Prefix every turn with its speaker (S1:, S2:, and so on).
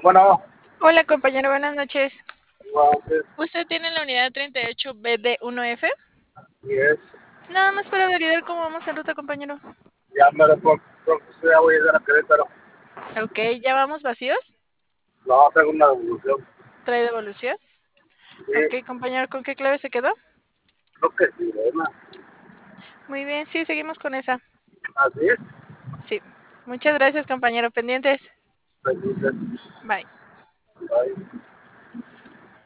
S1: Bueno,
S2: Hola compañero, buenas noches.
S1: antes,
S2: ¿Usted tiene la unidad 38BD1F?
S1: y es,
S2: Nada más para validar cómo vamos en ruta, compañero.
S1: ya me lo ya voy a llegar a Querétaro.
S2: Ok, ¿ya vamos vacíos?
S1: No, tengo una devolución.
S2: ¿Trae devolución?
S1: Sí,
S2: Ok, compañero, ¿con qué clave se quedó?
S1: creo que sí, ¿verdad?
S2: Muy bien, sí, seguimos con esa.
S1: Así es.
S2: Sí. Muchas gracias, compañero. Pendientes.
S1: Entonces,
S2: Bye.
S1: ahí.